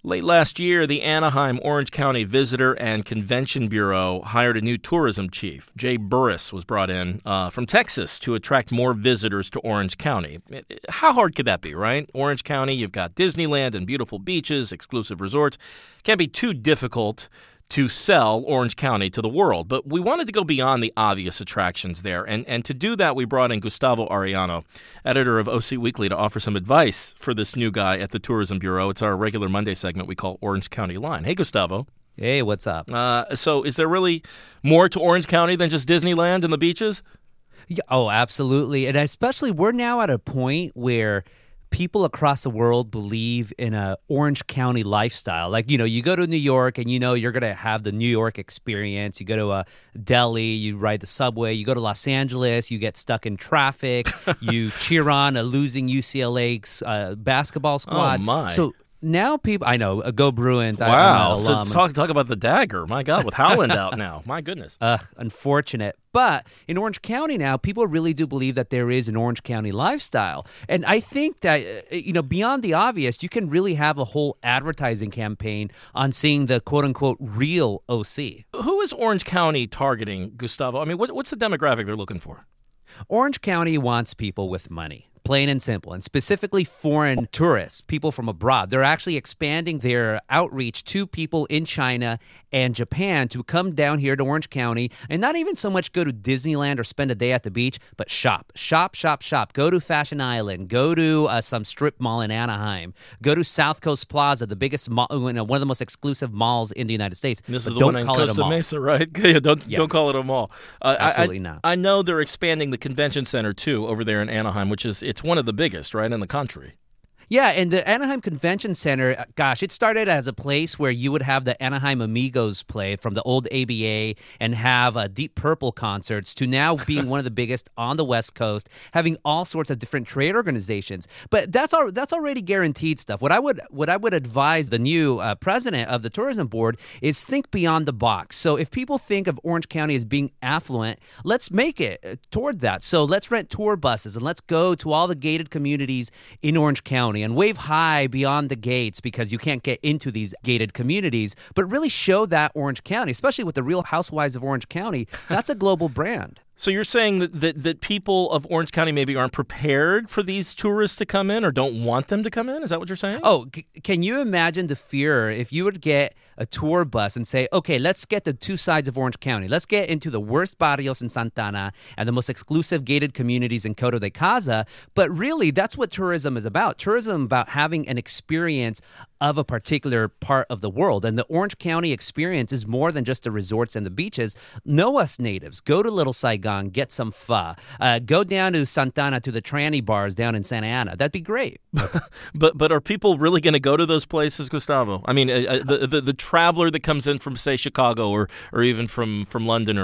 Late last year, the Anaheim Orange County Visitor and Convention Bureau hired a new tourism chief. Jay Burris was brought in from Texas to attract more visitors to Orange County. How hard could that be, right? Orange County, you've got Disneyland and beautiful beaches, exclusive resorts. Can't be too difficult to sell Orange County to the world. But we wanted to go beyond the obvious attractions there. And to do that, we brought in Gustavo Arellano, editor of OC Weekly, to offer some advice for this new guy at the Tourism Bureau. It's our regular Monday segment we call Orange County Line. Hey, Gustavo. Hey, what's up? So is there really more to Orange County than just Disneyland and the beaches? Yeah, oh, absolutely. And especially we're now at a point where people across the world believe in a Orange County lifestyle. Like, you go to New York and you're going to have the New York experience. You go to Delhi, you ride the subway. You go to Los Angeles, you get stuck in traffic. You cheer on a losing UCLA basketball squad. Oh, my. So now people, I know, go Bruins. Wow. Talk about the dagger. My God, with Howland out now. My goodness. Unfortunate. But in Orange County now, people really do believe that there is an Orange County lifestyle. And I think that, beyond the obvious, you can really have a whole advertising campaign on seeing the quote-unquote real OC. Who is Orange County targeting, Gustavo? I mean, what's the demographic they're looking for? Orange County wants people with money. Plain and simple, and specifically foreign tourists, people from abroad. They're actually expanding their outreach to people in China and Japan to come down here to Orange County and not even so much go to Disneyland or spend a day at the beach, but shop. Go to Fashion Island. Go to some strip mall in Anaheim. Go to South Coast Plaza, the biggest mall, one of the most exclusive malls in the United States. This is the one in Costa Mesa, right? Don't call it a mall. Absolutely not. I know they're expanding the convention center, too, over there in Anaheim, which is it's one of the biggest, right, in the country. Yeah, and the Anaheim Convention Center, gosh, it started as a place where you would have the Anaheim Amigos play from the old ABA and have Deep Purple concerts to now being one of the biggest on the West Coast, having all sorts of different trade organizations. But that's already guaranteed stuff. What I would advise the new president of the tourism board is think beyond the box. So if people think of Orange County as being affluent, let's make it toward that. So let's rent tour buses and let's go to all the gated communities in Orange County and wave high beyond the gates because you can't get into these gated communities, but really show that Orange County, especially with the Real Housewives of Orange County, that's a global brand. So you're saying that people of Orange County maybe aren't prepared for these tourists to come in or don't want them to come in? Is that what you're saying? Oh, can you imagine the fear if you would get a tour bus and say, okay, let's get the two sides of Orange County. Let's get into the worst barrios in Santana and the most exclusive gated communities in Coto de Caza. But really, that's what tourism is about. Tourism is about having an experience of a particular part of the world. And the Orange County experience is more than just the resorts and the beaches. Know us natives. Go to Little Saigon, get some pho. Go down to Santana to the tranny bars down in Santa Ana. That'd be great. But are people really going to go to those places, Gustavo? I mean, the traveler that comes in from, say, Chicago or even from London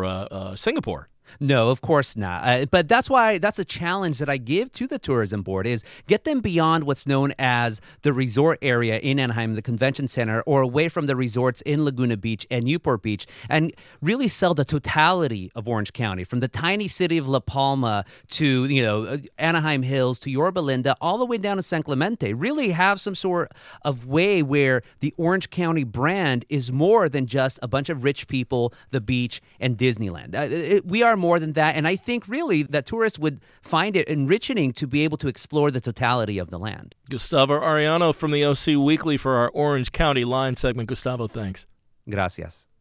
or Singapore. No, of course not. But that's a challenge that I give to the tourism board is get them beyond what's known as the resort area in Anaheim, the convention center, or away from the resorts in Laguna Beach and Newport Beach, and really sell the totality of Orange County, from the tiny city of La Palma to, Anaheim Hills to Yorba Linda, all the way down to San Clemente. Really have some sort of way where the Orange County brand is more than just a bunch of rich people, the beach, and Disneyland. We are more than that, and I think really that tourists would find it enriching to be able to explore the totality of the land. Gustavo Arellano from the OC Weekly for our Orange County Line segment. Gustavo, thanks. Gracias.